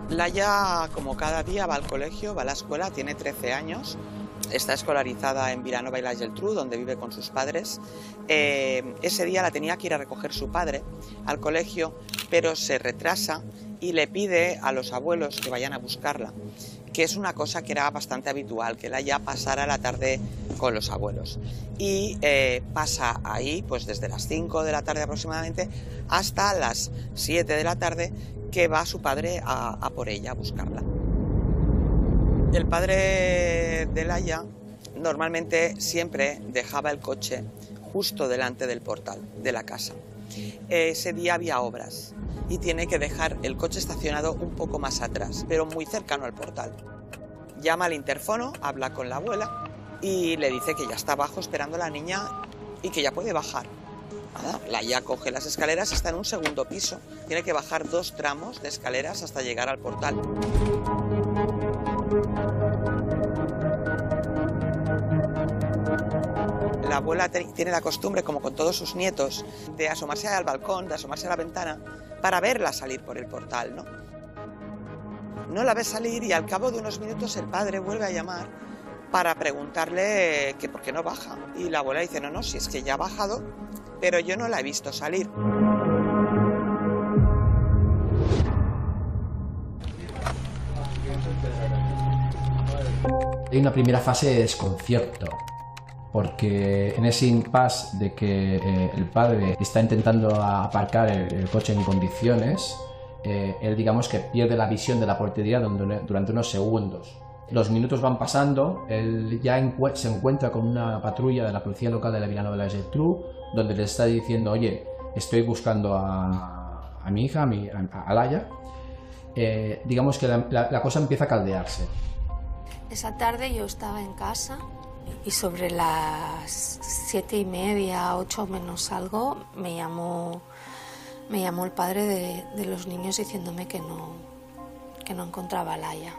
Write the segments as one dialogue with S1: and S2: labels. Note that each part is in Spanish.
S1: Laia, como cada día, va al colegio, va a la escuela, tiene 13 años, está escolarizada en Vilanova i la Geltrú, donde vive con sus padres. Ese día la tenía que ir a recoger su padre al colegio, pero se retrasa y le pide a los abuelos que vayan a buscarla, que es una cosa que era bastante habitual, que Laia pasara la tarde con los abuelos. Y pasa ahí pues desde las 5 de la tarde aproximadamente hasta las 7 de la tarde, que va su padre a por ella, a buscarla. El padre de Laia normalmente siempre dejaba el coche justo delante del portal de la casa. Ese día había obras y tiene que dejar el coche estacionado un poco más atrás, pero muy cercano al portal. Llama al interfono, habla con la abuela y le dice que ya está abajo esperando a la niña y que ya puede bajar. Nada, Laia coge las escaleras, está en un segundo piso, tiene que bajar 2 tramos de escaleras hasta llegar al portal. La abuela tiene la costumbre, como con todos sus nietos, de asomarse al balcón, de asomarse a la ventana para verla salir por el portal, ¿no? No la ve salir y al cabo de unos minutos el padre vuelve a llamar para preguntarle que por qué no baja. Y la abuela dice, no, si es que ya ha bajado, pero yo no la he visto salir.
S2: Hay una primera fase de desconcierto, porque en ese impasse de que el padre está intentando aparcar el coche en condiciones, él digamos que pierde la visión de la portería durante unos segundos. Los minutos van pasando, él ya se encuentra con una patrulla de la policía local de la Vilanova i la Geltrú, donde le está diciendo, oye, estoy buscando a mi hija, a Laia. Digamos que la cosa empieza a caldearse.
S3: Esa tarde yo estaba en casa y sobre las 7:30, 8 menos algo, me llamó el padre de los niños diciéndome que no encontraba a Laia.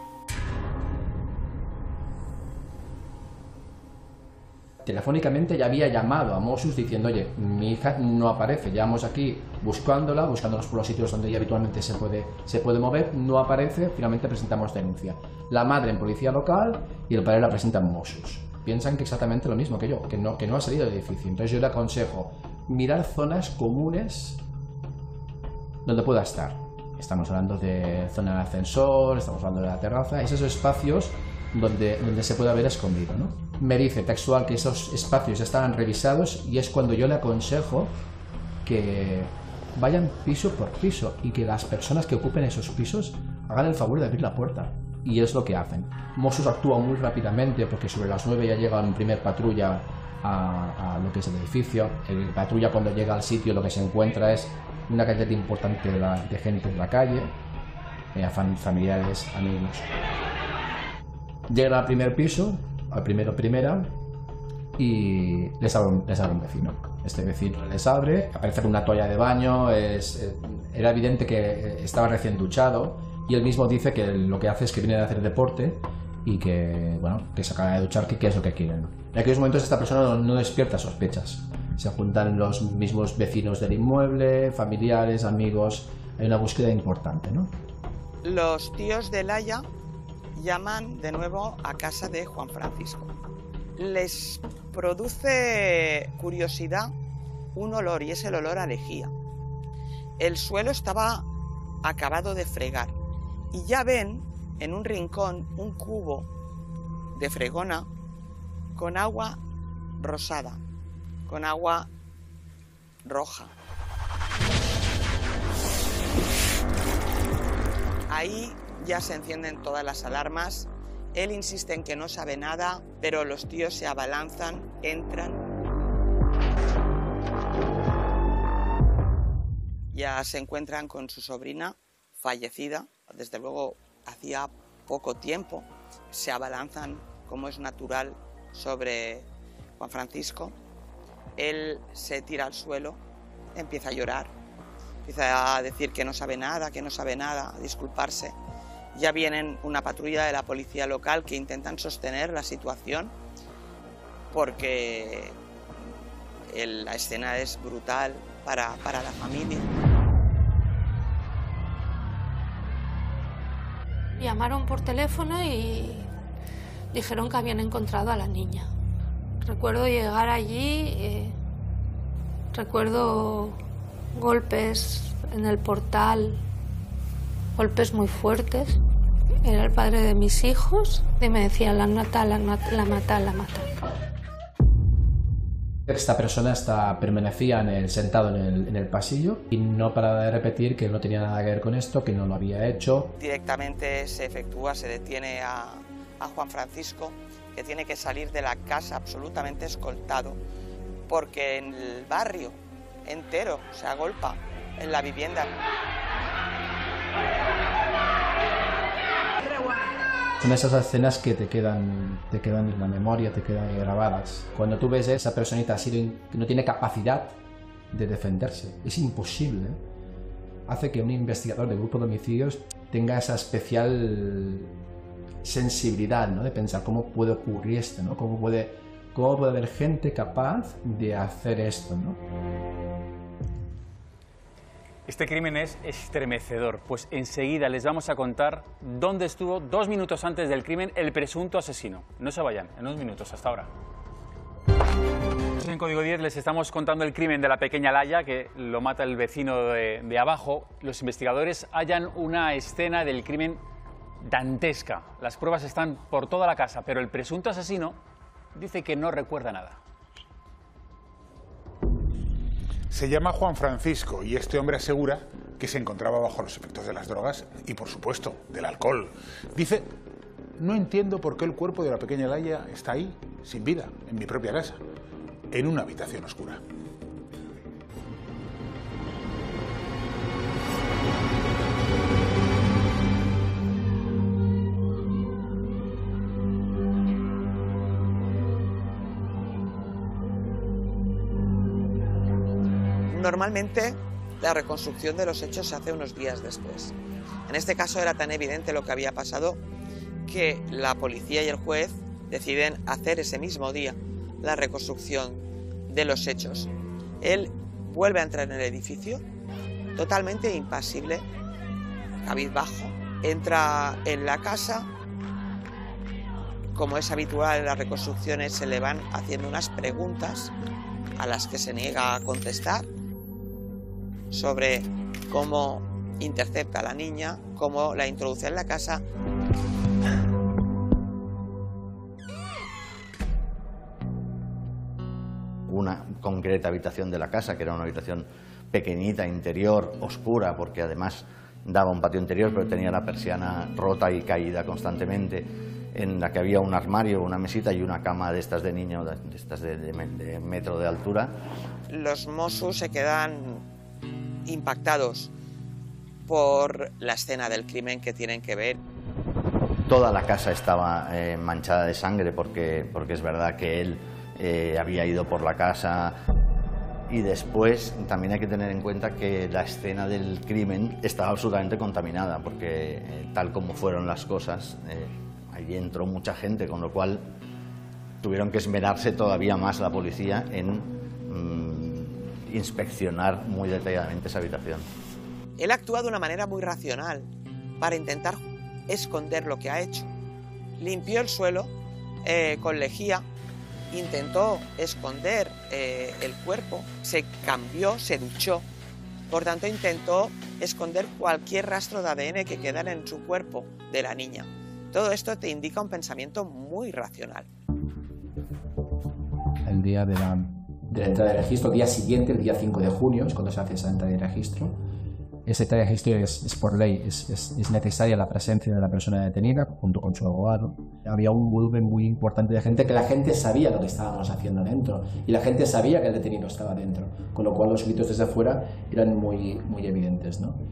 S2: Telefónicamente ya había llamado a Mossos diciendo, oye, mi hija no aparece, llevamos aquí buscándola por los sitios donde ella habitualmente se puede mover, no aparece, finalmente presentamos denuncia. La madre en policía local y el padre la presenta en Mossos. Piensan que exactamente lo mismo que yo, que no ha salido del edificio. Entonces yo le aconsejo mirar zonas comunes donde pueda estar. Estamos hablando de zona de ascensor, estamos hablando de la terraza, esos espacios donde se puede haber escondido, ¿no? Me dice textual que esos espacios ya estaban revisados y es cuando yo le aconsejo que vayan piso por piso y que las personas que ocupen esos pisos hagan el favor de abrir la puerta. Y es lo que hacen. Mossos actúa muy rápidamente porque sobre las 9 ya llega un primer patrulla a lo que es el edificio. El patrulla, cuando llega al sitio, lo que se encuentra es una cantidad importante de gente en la calle, familiares, amigos. Llegan al primer piso, al primera, y les abre un vecino. Este vecino les abre, aparece con una toalla de baño, era evidente que estaba recién duchado, y él mismo dice que lo que hace es que viene a hacer deporte y que se acaba de duchar, que es lo que quieren. En aquellos momentos esta persona no despierta sospechas. Se juntan los mismos vecinos del inmueble, familiares, amigos, hay una búsqueda importante, ¿no?
S1: Los tíos de Laia llaman de nuevo a casa de Juan Francisco. Les produce curiosidad un olor, y es el olor a lejía. El suelo estaba acabado de fregar y ya ven en un rincón un cubo de fregona con agua rosada, con agua roja. Ahí ya se encienden todas las alarmas. Él insiste en que no sabe nada, pero los tíos se abalanzan, entran. Ya se encuentran con su sobrina fallecida, desde luego hacía poco tiempo. Se abalanzan, como es natural, sobre Juan Francisco. Él se tira al suelo, empieza a llorar, empieza a decir que no sabe nada, a disculparse. Ya vienen una patrulla de la policía local que intentan sostener la situación porque la escena es brutal para la familia.
S3: Llamaron por teléfono y dijeron que habían encontrado a la niña. Recuerdo llegar allí, recuerdo golpes en el portal, golpes muy fuertes. Era el padre de mis hijos y me decía, la mata, la mata, la mata, la mata.
S2: Esta persona permanecía sentado en el pasillo y no paraba de repetir que no tenía nada que ver con esto, que no lo había hecho.
S1: Directamente se detiene a Juan Francisco, que tiene que salir de la casa absolutamente escoltado, porque en el barrio entero se agolpa en la vivienda.
S2: Son esas escenas que te quedan en la memoria, te quedan grabadas. Cuando tú ves a esa personita que no tiene capacidad de defenderse, es imposible, hace que un investigador de grupo de homicidios tenga esa especial sensibilidad, ¿no? De pensar cómo puede ocurrir esto, ¿no? Cómo puede haber gente capaz de hacer esto, ¿no?
S4: Este crimen es estremecedor, pues enseguida les vamos a contar dónde estuvo 2 minutos antes del crimen el presunto asesino. No se vayan, en unos minutos, hasta ahora. En Código 10 les estamos contando el crimen de la pequeña Laia, que lo mata el vecino de abajo. Los investigadores hallan una escena del crimen dantesca. Las pruebas están por toda la casa, pero el presunto asesino dice que no recuerda nada.
S5: Se llama Juan Francisco y este hombre asegura que se encontraba bajo los efectos de las drogas y, por supuesto, del alcohol. Dice, no entiendo por qué el cuerpo de la pequeña Laia está ahí, sin vida, en mi propia casa, en una habitación oscura.
S1: Normalmente la reconstrucción de los hechos se hace unos días después. En este caso era tan evidente lo que había pasado que la policía y el juez deciden hacer ese mismo día la reconstrucción de los hechos. Él vuelve a entrar en el edificio totalmente impasible, cabizbajo, entra en la casa. Como es habitual en las reconstrucciones, se le van haciendo unas preguntas a las que se niega a contestar, sobre cómo intercepta a la niña, cómo la introduce en la casa.
S6: Una concreta habitación de la casa, que era una habitación pequeñita, interior, oscura, porque además daba un patio interior, pero tenía la persiana rota y caída constantemente, en la que había un armario, una mesita y una cama de estas de niño, de estas de metro de altura.
S1: Los Mossos se quedan impactados por la escena del crimen que tienen que ver.
S6: Toda la casa estaba manchada de sangre porque es verdad que él había ido por la casa. Y después también hay que tener en cuenta que la escena del crimen estaba absolutamente contaminada, porque tal como fueron las cosas, allí entró mucha gente, con lo cual tuvieron que esmerarse todavía más la policía en inspeccionar muy detalladamente esa habitación.
S1: Él actúa de una manera muy racional para intentar esconder lo que ha hecho. Limpió el suelo con lejía, intentó esconder el cuerpo, se cambió, se duchó, por tanto intentó esconder cualquier rastro de ADN que quedara en su cuerpo de la niña. Todo esto te indica un pensamiento muy racional.
S2: El día de la entrada de registro, el día siguiente, el día 5 de junio, es cuando se hace esa entrada de registro. Esa entrada de registro es por ley, es necesaria la presencia de la persona detenida junto con su abogado. Había un volumen muy importante de gente, que la gente sabía lo que estábamos haciendo dentro y la gente sabía que el detenido estaba dentro, con lo cual los gritos desde afuera eran muy evidentes, ¿no?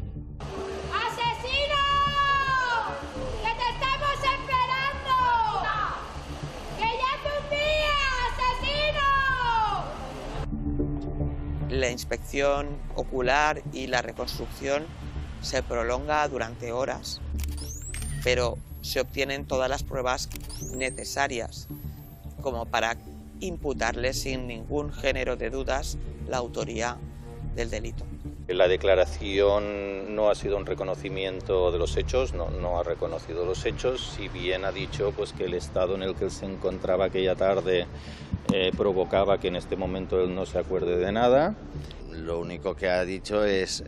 S1: La inspección ocular y la reconstrucción se prolonga durante horas, pero se obtienen todas las pruebas necesarias como para imputarle sin ningún género de dudas la autoría del delito.
S7: La declaración no ha sido un reconocimiento de los hechos, no ha reconocido los hechos, si bien ha dicho pues, que el estado en el que él se encontraba aquella tarde provocaba que en este momento él no se acuerde de nada.
S6: Lo único que ha dicho es,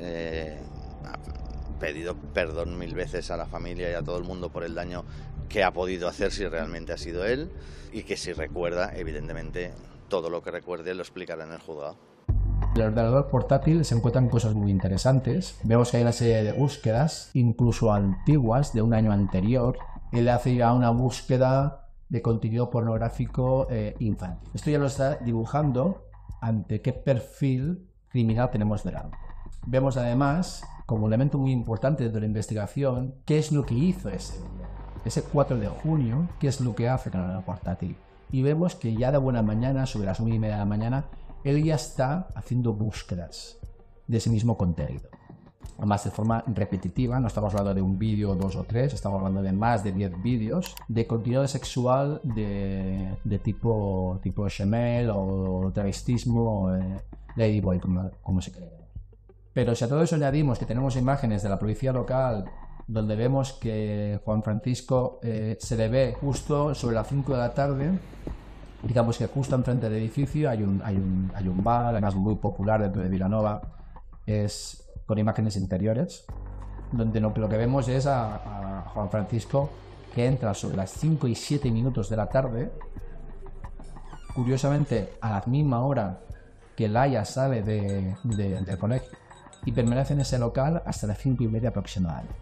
S6: ha pedido perdón 1000 veces a la familia y a todo el mundo por el daño que ha podido hacer si realmente ha sido él, y que si recuerda, evidentemente, todo lo que recuerde lo explicará en el juzgado.
S2: En el ordenador portátil se encuentran cosas muy interesantes. Vemos que hay una serie de búsquedas, incluso antiguas, de un año anterior. Él hace ya una búsqueda de contenido pornográfico infantil. Esto ya lo está dibujando ante qué perfil criminal tenemos delante. Vemos además, como elemento muy importante de la investigación, qué es lo que hizo ese 4 de junio, qué es lo que hace con el ordenador portátil. Y vemos que ya de buena mañana, sobre las 1:30 de la mañana, él ya está haciendo búsquedas de ese mismo contenido. Además, de forma repetitiva, no estamos hablando de un vídeo, 2 o 3, estamos hablando de más de 10 vídeos de contenido sexual de tipo Shemel o travestismo o Ladyboy, como se cree. Pero si a todo eso añadimos que tenemos imágenes de la policía local donde vemos que Juan Francisco se le ve justo sobre las 5 de la tarde, digamos que justo enfrente del edificio hay un bar, además muy popular dentro de Vilanova, es con imágenes interiores, donde lo que vemos es a Juan Francisco que entra sobre las 5 y 7 minutos de la tarde, curiosamente a la misma hora que Laia sale del colegio, y permanece en ese local hasta las 5:30 aproximadamente.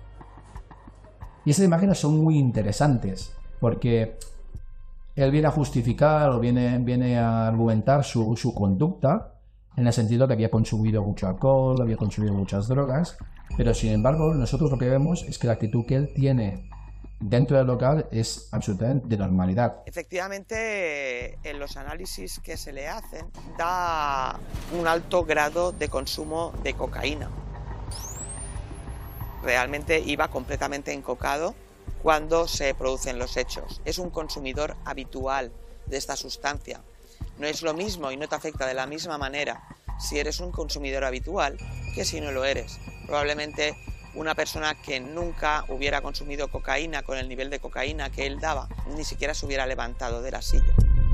S2: Y esas imágenes son muy interesantes, porque él viene a justificar o viene a argumentar su conducta en el sentido de que había consumido mucho alcohol, había consumido muchas drogas, pero sin embargo nosotros lo que vemos es que la actitud que él tiene dentro del local es absolutamente de normalidad.
S1: Efectivamente, en los análisis que se le hacen da un alto grado de consumo de cocaína. Realmente iba completamente encocado cuando se producen los hechos. Es un consumidor habitual de esta sustancia. No es lo mismo y no te afecta de la misma manera si eres un consumidor habitual que si no lo eres. Probablemente una persona que nunca hubiera consumido cocaína con el nivel de cocaína que él daba, ni siquiera se hubiera levantado de la silla.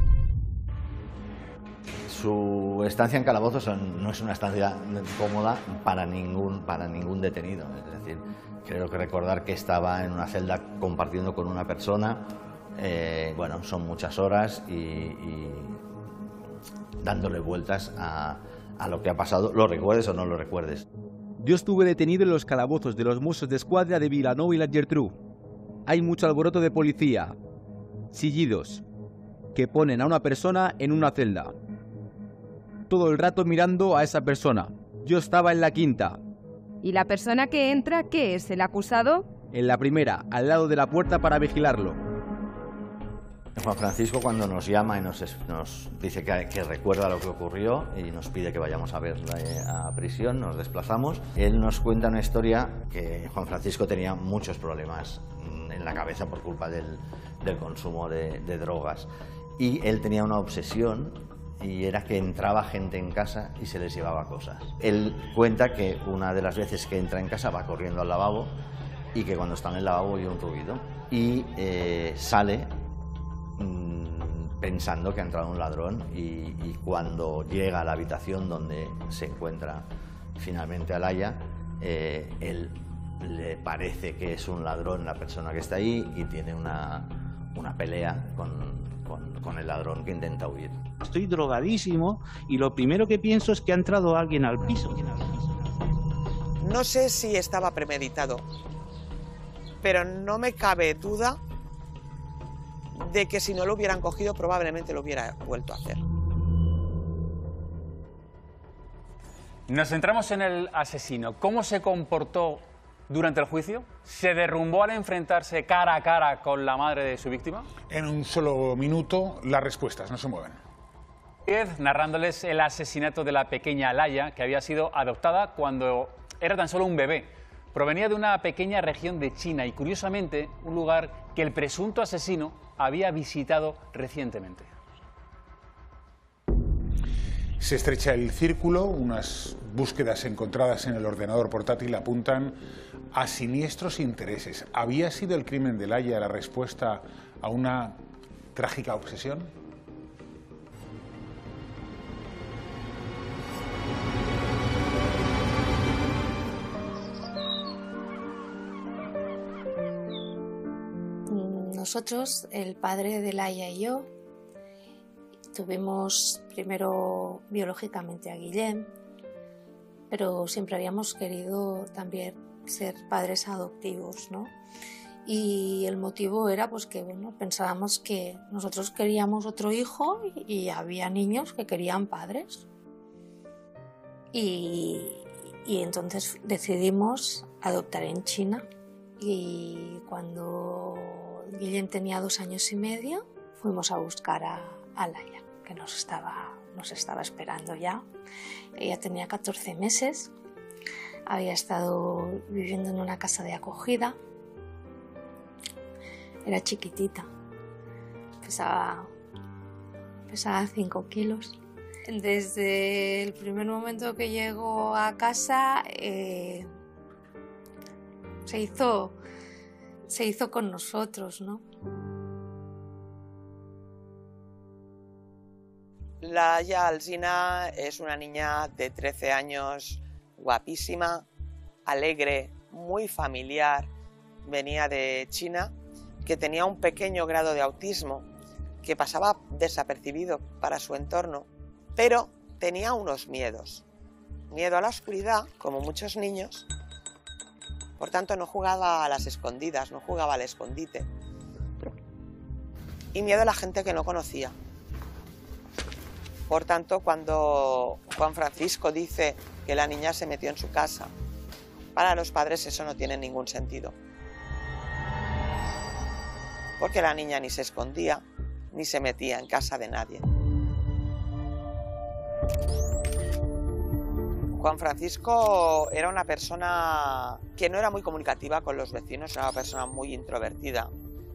S6: Su estancia en calabozos no es una estancia cómoda para ningún detenido. Es decir, creo que recordar que estaba en una celda compartiendo con una persona, bueno, son muchas horas y dándole vueltas a lo que ha pasado, lo recuerdes o no lo recuerdes.
S8: Yo estuve detenido en los calabozos de los Mossos d'Esquadra de Vilanova y la Geltrú. Hay mucho alboroto de policía, sillidos, que ponen a una persona en una celda. Todo el rato mirando a esa persona. Yo estaba en la quinta.
S9: ¿Y la persona que entra, qué es, el acusado?
S8: En la primera, al lado de la puerta para vigilarlo.
S6: Juan Francisco, cuando nos llama y nos dice que recuerda lo que ocurrió y nos pide que vayamos a verla a prisión, nos desplazamos. Él nos cuenta una historia que Juan Francisco tenía muchos problemas en la cabeza por culpa del consumo de drogas. Y él tenía una obsesión, y era que entraba gente en casa y se les llevaba cosas. Él cuenta que una de las veces que entra en casa va corriendo al lavabo y que cuando está en el lavabo oye un ruido y sale pensando que ha entrado un ladrón, y cuando llega a la habitación donde se encuentra finalmente a Laia, él le parece que es un ladrón la persona que está ahí y tiene una pelea con el ladrón que intenta huir.
S10: Estoy drogadísimo y lo primero que pienso es que ha entrado alguien al piso.
S1: No sé si estaba premeditado, pero no me cabe duda de que si no lo hubieran cogido probablemente lo hubiera vuelto a hacer.
S4: Nos centramos en el asesino. ¿Cómo se comportó durante el juicio? ¿Se derrumbó al enfrentarse cara a cara con la madre de su víctima?
S5: En un solo minuto las respuestas, no se mueven.
S4: Narrándoles el asesinato de la pequeña Laia, que había sido adoptada cuando era tan solo un bebé. Provenía de una pequeña región de China y, curiosamente, un lugar que el presunto asesino había visitado recientemente.
S5: Se estrecha el círculo, unas búsquedas encontradas en el ordenador portátil apuntan a siniestros intereses. ¿Había sido el crimen de Laia la respuesta a una trágica obsesión?
S3: Nosotros, el padre de Laia y yo, tuvimos primero biológicamente a Guillem, pero siempre habíamos querido también ser padres adoptivos, ¿no? Y el motivo era pues que bueno, pensábamos que nosotros queríamos otro hijo y había niños que querían padres. Y entonces decidimos adoptar en China. Y cuando Guillem tenía 2 años y medio, fuimos a buscar a Laia, que nos estaba esperando ya. Ella tenía 14 meses, había estado viviendo en una casa de acogida, era chiquitita, pesaba 5 kilos. Desde el primer momento que llegó a casa se hizo con nosotros, ¿no?
S1: Laia Alsina es una niña de 13 años, guapísima, alegre, muy familiar, venía de China, que tenía un pequeño grado de autismo, que pasaba desapercibido para su entorno, pero tenía unos miedos. Miedo a la oscuridad, como muchos niños. Por tanto, no jugaba a las escondidas, no jugaba al escondite. Y miedo a la gente que no conocía. Por tanto, cuando Juan Francisco dice que la niña se metió en su casa, para los padres eso no tiene ningún sentido. Porque la niña ni se escondía, ni se metía en casa de nadie. Juan Francisco era una persona que no era muy comunicativa con los vecinos, era una persona muy introvertida.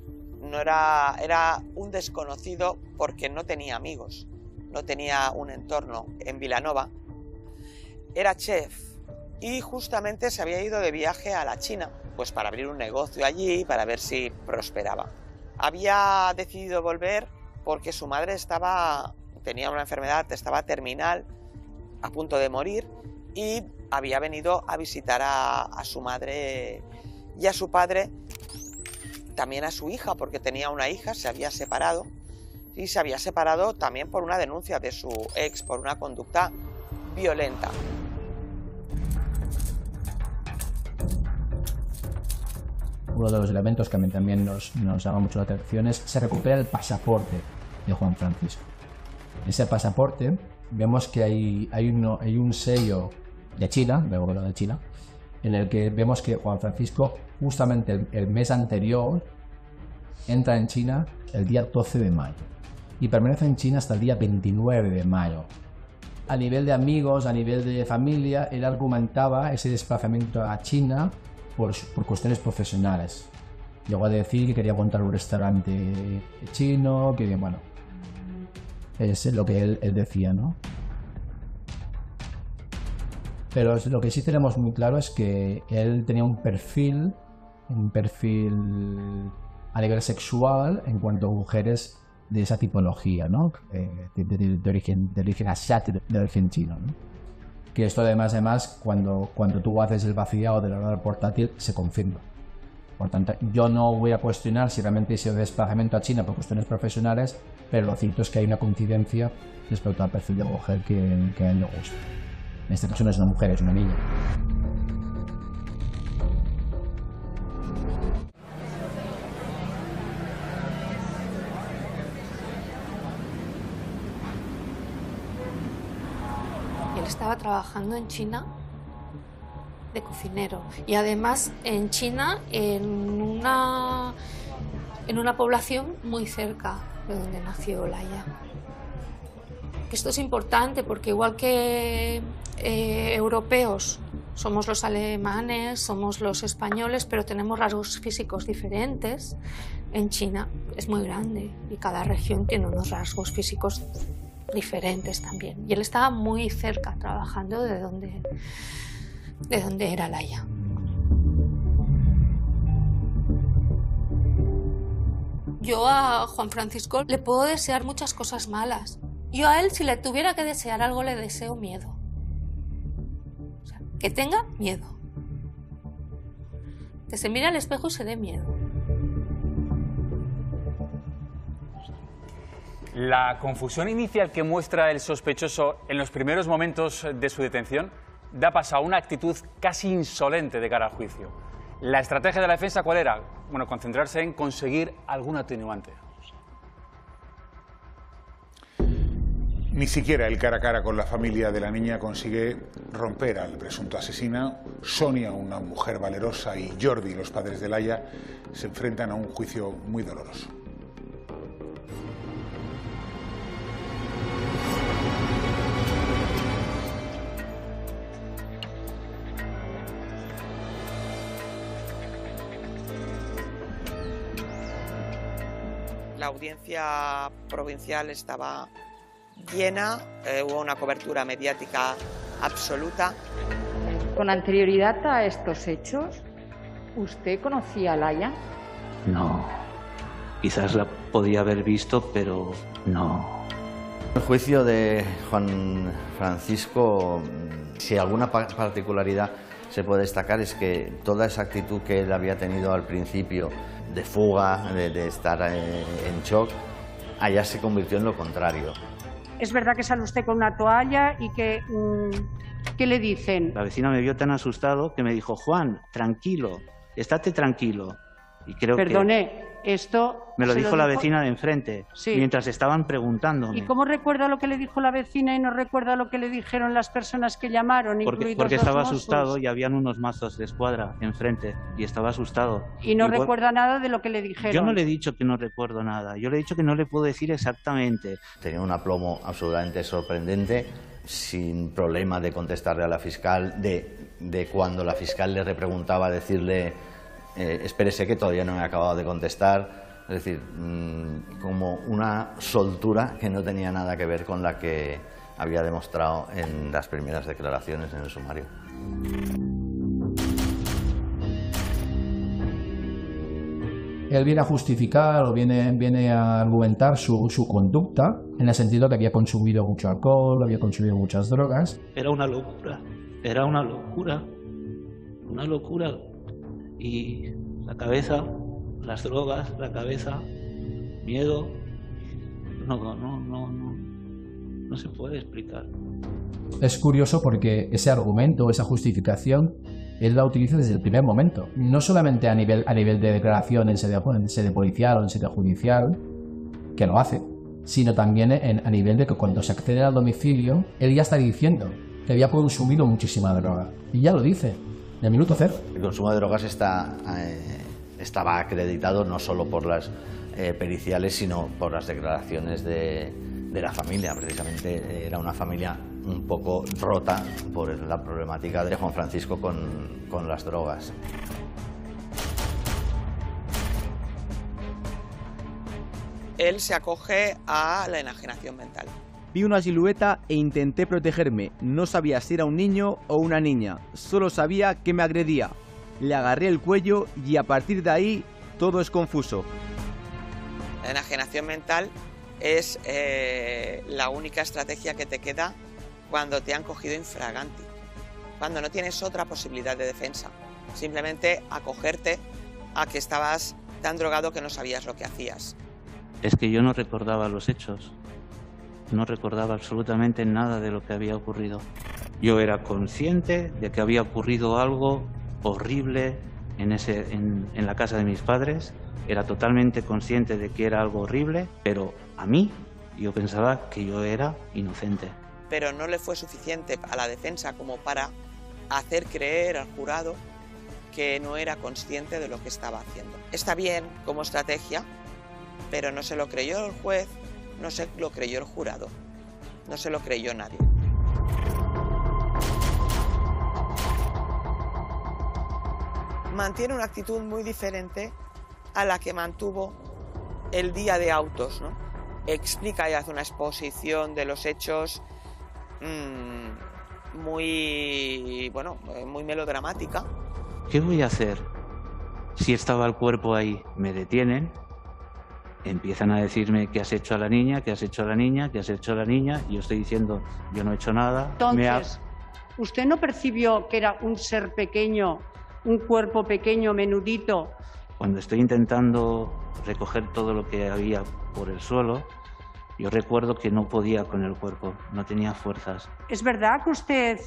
S1: Era un desconocido porque no tenía amigos, no tenía un entorno en Vilanova. Era chef y justamente se había ido de viaje a la China, pues para abrir un negocio allí, para ver si prosperaba. Había decidido volver porque su madre tenía una enfermedad, estaba terminal, a punto de morir, y había venido a visitar a su madre y a su padre, también a su hija, porque tenía una hija, se había separado, y se había separado también por una denuncia de su ex, por una conducta violenta.
S2: Uno de los elementos que a mí también nos llama mucho la atención es se recupera el pasaporte de Juan Francisco. Ese pasaporte vemos que hay un sello de China, luego de lo de China, en el que vemos que Juan Francisco justamente el mes anterior entra en China el día 12 de mayo y permanece en China hasta el día 29 de mayo. A nivel de amigos, a nivel de familia, él argumentaba ese desplazamiento a China por cuestiones profesionales. Llegó a decir que quería montar un restaurante chino, que bueno, es lo que él decía, ¿no? Pero lo que sí tenemos muy claro es que él tenía un perfil a nivel sexual en cuanto a mujeres de esa tipología, ¿no? De origen asiático, de origen chino, ¿no? Que esto además cuando tú haces el vaciado del ordenador portátil se confirma. Por tanto, yo no voy a cuestionar si realmente hice desplazamiento a China por cuestiones profesionales, pero lo cierto es que hay una coincidencia respecto al perfil de mujer que a él le gusta. En este caso no es una mujer, es una niña.
S3: Él estaba trabajando en China de cocinero y además en China en una población muy cerca de donde nació Laia. Esto es importante porque igual que europeos somos los alemanes, somos los españoles, pero tenemos rasgos físicos diferentes. En China es muy grande y cada región tiene unos rasgos físicos diferentes también. Y él estaba muy cerca, trabajando de donde era Laia. Yo a Juan Francisco le puedo desear muchas cosas malas. Yo a él, si le tuviera que desear algo, le deseo miedo. O sea, que tenga miedo. Que se mire al espejo y se dé miedo.
S4: La confusión inicial que muestra el sospechoso en los primeros momentos de su detención da paso a una actitud casi insolente de cara al juicio. ¿La estrategia de la defensa cuál era? Bueno, concentrarse en conseguir algún atenuante.
S5: Ni siquiera el cara a cara con la familia de la niña consigue romper al presunto asesino. Sonia, una mujer valerosa, y Jordi, los padres de Laia, se enfrentan a un juicio muy doloroso.
S1: La audiencia provincial estaba llena, hubo una cobertura mediática absoluta.
S11: Con anterioridad a estos hechos, ¿usted conocía a Laia?
S10: No. Quizás la podía haber visto, pero no.
S6: El juicio de Juan Francisco, si alguna particularidad se puede destacar, es que toda esa actitud que él había tenido al principio de fuga, de estar en shock, allá se convirtió en lo contrario.
S11: Es verdad que sale usted con una toalla y que... ¿qué le dicen?
S10: La vecina me vio tan asustado que me dijo: Juan, tranquilo, estate tranquilo. Y creo
S11: Perdone, esto...
S10: Me lo dijo la vecina de enfrente,
S11: sí,
S10: mientras estaban preguntándome.
S11: ¿Y cómo recuerda lo que le dijo la vecina y no recuerda lo que le dijeron las personas que llamaron?
S10: Porque estaba asustado y habían unos mazos de escuadra enfrente y estaba asustado.
S11: ¿Y no recuerda nada de lo que le dijeron?
S10: Yo no le he dicho que no recuerdo nada, yo le he dicho que no le puedo decir exactamente.
S6: Tenía un aplomo absolutamente sorprendente, sin problema de contestarle a la fiscal, de cuando la fiscal le repreguntaba, decirle espérese que todavía no me he acabado de contestar. Es decir, como una soltura que no tenía nada que ver con la que había demostrado en las primeras declaraciones en el sumario.
S2: Él viene a justificar o viene a argumentar su conducta en el sentido de que había consumido mucho alcohol, había consumido muchas drogas.
S10: Era una locura, era una locura. Y la cabeza, las drogas, la cabeza, miedo, no se puede explicar.
S2: Es curioso porque ese argumento, esa justificación, él la utiliza desde el primer momento. No solamente a nivel de declaración en sede policial o en sede judicial, que lo hace, sino también a nivel de que cuando se accede al domicilio, él ya está diciendo que había consumido muchísima droga. Y ya lo dice, en el minuto cero.
S6: El consumo de drogas estaba acreditado no solo por las periciales, sino por las declaraciones de la familia. Precisamente era una familia un poco rota por la problemática de Juan Francisco con las drogas.
S1: Él se acoge a la enajenación mental.
S8: Vi una silueta e intenté protegerme. No sabía si era un niño o una niña. Solo sabía que me agredía. Le agarré el cuello y a partir de ahí todo es confuso.
S1: La enajenación mental es la única estrategia que te queda cuando te han cogido infraganti, cuando no tienes otra posibilidad de defensa. Simplemente acogerte a que estabas tan drogado que no sabías lo que hacías.
S10: Es que yo no recordaba los hechos. No recordaba absolutamente nada de lo que había ocurrido. Yo era consciente de que había ocurrido algo horrible en la casa de mis padres. Era totalmente consciente de que era algo horrible, pero a mí yo pensaba que yo era inocente.
S1: Pero no le fue suficiente a la defensa como para hacer creer al jurado que no era consciente de lo que estaba haciendo. Está bien como estrategia, pero no se lo creyó el juez, no se lo creyó el jurado, no se lo creyó nadie. Mantiene una actitud muy diferente a la que mantuvo el día de autos, ¿no? explica y hace una exposición de los hechos muy melodramática.
S10: ¿Qué voy a hacer? Si estaba el cuerpo ahí, me detienen, empiezan a decirme qué has hecho a la niña, qué has hecho a la niña, qué has hecho a la niña, y yo estoy diciendo, yo no he hecho nada.
S12: Entonces, ¿usted no percibió que era un ser pequeño, un cuerpo pequeño, menudito?
S10: Cuando estoy intentando recoger todo lo que había por el suelo, yo recuerdo que no podía con el cuerpo, no tenía fuerzas.
S12: ¿Es verdad que usted,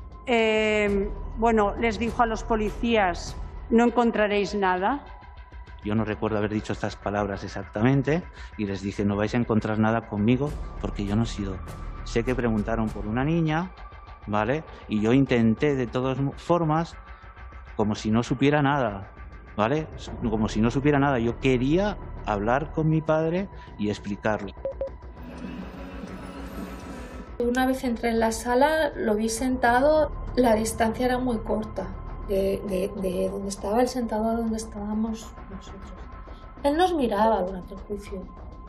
S12: les dijo a los policías, no encontraréis nada?
S10: Yo no recuerdo haber dicho estas palabras exactamente y les dije, no vais a encontrar nada conmigo porque yo no he sido. Sé que preguntaron por una niña, ¿vale? Y yo intenté de todas formas, como si no supiera nada, ¿vale? Como si no supiera nada. Yo quería hablar con mi padre y explicarlo.
S3: Una vez entré en la sala, lo vi sentado, la distancia era muy corta. De donde estaba él sentado a donde estábamos nosotros. Él nos miraba durante el juicio.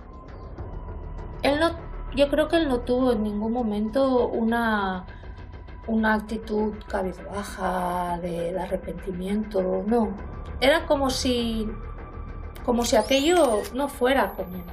S3: Yo creo que él no tuvo en ningún momento una actitud cabizbaja, de arrepentimiento, no. Era como si aquello no fuera común.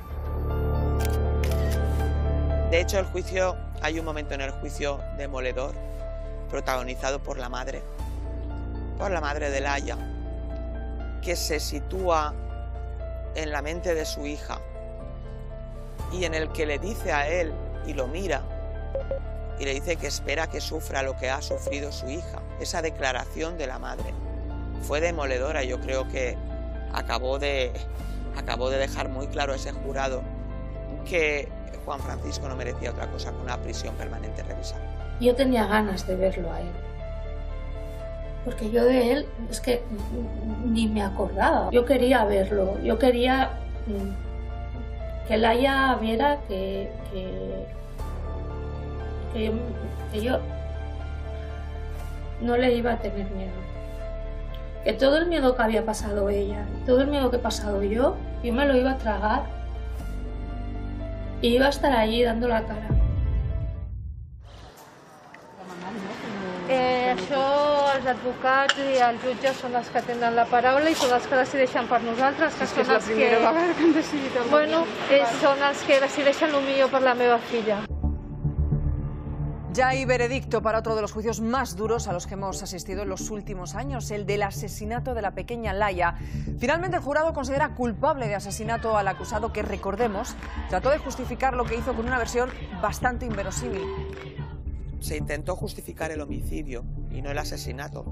S1: De hecho, hay un momento en el juicio demoledor, protagonizado por la madre de Laia, que se sitúa en la mente de su hija y en el que le dice a él, y lo mira, y le dice que espera que sufra lo que ha sufrido su hija. Esa declaración de la madre fue demoledora. Yo creo que acabó de dejar muy claro a ese jurado que Juan Francisco no merecía otra cosa que una prisión permanente revisada.
S3: Yo tenía ganas de verlo a él. Porque yo de él es que ni me acordaba. Yo quería verlo, yo quería que Laia viera que yo no le iba a tener miedo. Que todo el miedo que había pasado ella, todo el miedo que he pasado yo me lo iba a tragar. Y iba a estar allí dando la cara.
S13: Això, els advocats i els jutges són els que tenen la paraula i són els que decideixen per nosaltres, que són els són els que decideixen el millor per la meva filla.
S14: Ya hay veredicto para otro de los juicios más duros a los que hemos asistido en los últimos años, el del asesinato de la pequeña Laia. Finalmente el jurado considera culpable de asesinato al acusado que, recordemos, trató de justificar lo que hizo con una versión bastante inverosímil.
S1: Se intentó justificar el homicidio y no el asesinato,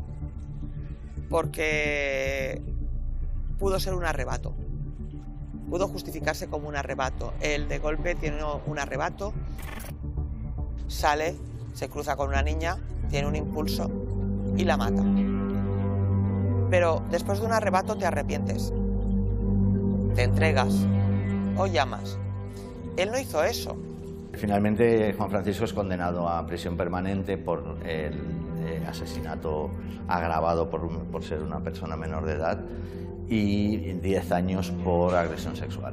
S1: porque pudo ser un arrebato, pudo justificarse como un arrebato. Él de golpe tiene un arrebato, sale, se cruza con una niña, tiene un impulso y la mata. Pero después de un arrebato te arrepientes, te entregas o llamas. Él no hizo eso.
S6: Finalmente, Juan Francisco es condenado a prisión permanente por el asesinato agravado por ser una persona menor de edad y 10 años por agresión sexual.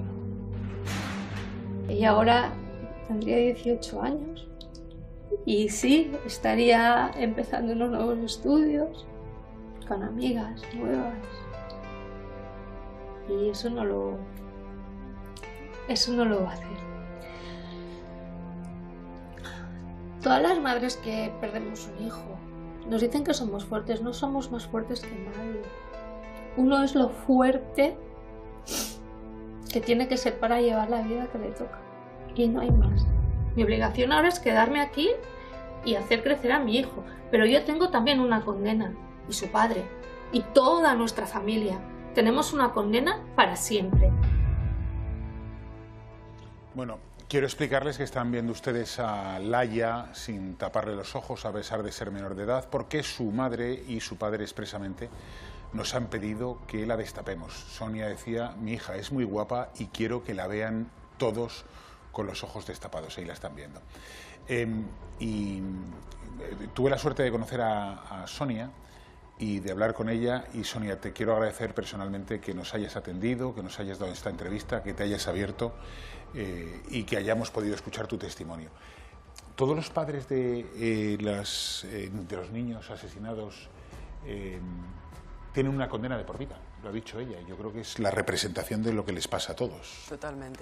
S3: Y ahora tendría 18 años y sí, estaría empezando unos nuevos estudios con amigas nuevas. Y eso no lo va a hacer. Todas las madres que perdemos un hijo nos dicen que somos fuertes. No somos más fuertes que nadie. Uno es lo fuerte que tiene que ser para llevar la vida que le toca. Y no hay más. Mi obligación ahora es quedarme aquí y hacer crecer a mi hijo. Pero yo tengo también una condena. Y su padre. Y toda nuestra familia. Tenemos una condena para siempre.
S5: Bueno, quiero explicarles que están viendo ustedes a Laia sin taparle los ojos a pesar de ser menor de edad, porque su madre y su padre expresamente nos han pedido que la destapemos. Sonia decía, mi hija es muy guapa y quiero que la vean todos con los ojos destapados. Ahí la están viendo. Tuve la suerte de conocer a Sonia y de hablar con ella. Y Sonia, te quiero agradecer personalmente que nos hayas atendido, que nos hayas dado esta entrevista, que te hayas abierto y que hayamos podido escuchar tu testimonio. Todos los padres de los niños asesinados tienen una condena de por vida, lo ha dicho ella. Yo creo que es la representación de lo que les pasa a todos.
S15: Totalmente.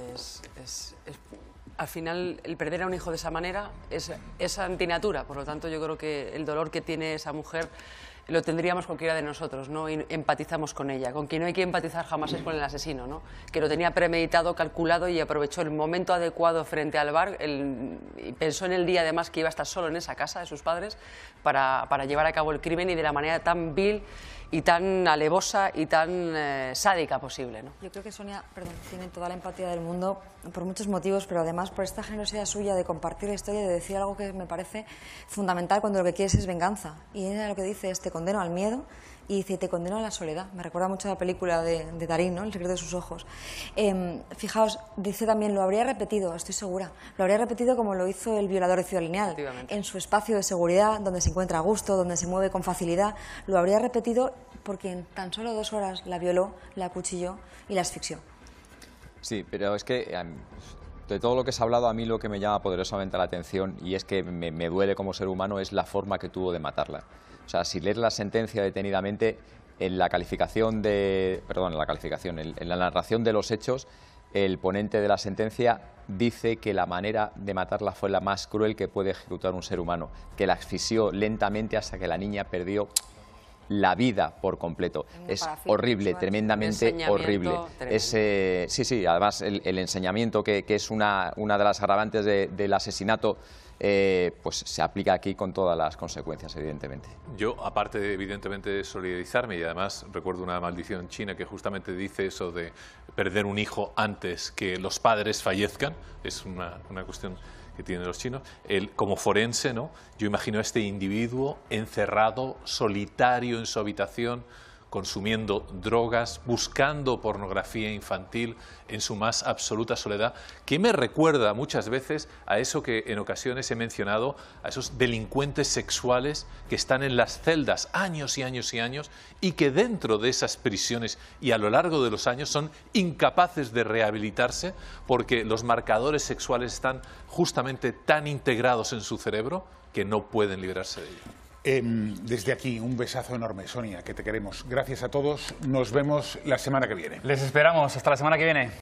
S15: Al final, el perder a un hijo de esa manera es antinatura. Por lo tanto, yo creo que el dolor que tiene esa mujer lo tendríamos cualquiera de nosotros, ¿no? Y empatizamos con ella. Con quien no hay que empatizar jamás es con el asesino, ¿no? Que lo tenía premeditado, calculado y aprovechó el momento adecuado frente al bar y pensó en el día además que iba a estar solo en esa casa de sus padres para llevar a cabo el crimen y de la manera tan vil y tan alevosa y tan sádica posible, ¿no?
S16: Yo creo que Sonia, tiene toda la empatía del mundo por muchos motivos, pero además por esta generosidad suya de compartir la historia, de decir algo que me parece fundamental cuando lo que quieres es venganza. Y ella lo que dice es: te condeno al miedo, y dice: te condeno a la soledad. Me recuerda mucho a la película de Darín, ¿no? El secreto de sus ojos. Fijaos, dice también: lo habría repetido, estoy segura, lo habría repetido como lo hizo el violador de Ciudad Lineal, en su espacio de seguridad, donde se encuentra a gusto, donde se mueve con facilidad. Lo habría repetido porque en tan solo 2 horas la violó, la acuchilló y la asfixió.
S17: Sí, pero es que de todo lo que se ha hablado, a mí lo que me llama poderosamente la atención, y es que me duele como ser humano, es la forma que tuvo de matarla. O sea, si lees la sentencia detenidamente, en la calificación en la narración de los hechos, el ponente de la sentencia dice que la manera de matarla fue la más cruel que puede ejecutar un ser humano, que la asfixió lentamente hasta que la niña perdió la vida por completo. Es horrible, tremendamente horrible. Sí, además el ensañamiento, que es una de las agravantes del asesinato, pues se aplica aquí con todas las consecuencias, evidentemente.
S18: Yo, aparte evidentemente de solidarizarme, y además recuerdo una maldición china que justamente dice eso de perder un hijo antes que los padres fallezcan, es una cuestión que tienen los chinos. Como forense, ¿no? Yo imagino a este individuo encerrado, solitario en su habitación, consumiendo drogas, buscando pornografía infantil en su más absoluta soledad, que me recuerda muchas veces a eso que en ocasiones he mencionado, a esos delincuentes sexuales que están en las celdas años y años y años y que dentro de esas prisiones y a lo largo de los años son incapaces de rehabilitarse porque los marcadores sexuales están justamente tan integrados en su cerebro que no pueden librarse de ello.
S5: Desde aquí, un besazo enorme, Sonia, que te queremos. Gracias a todos. Nos vemos la semana que viene.
S4: Les esperamos. Hasta la semana que viene.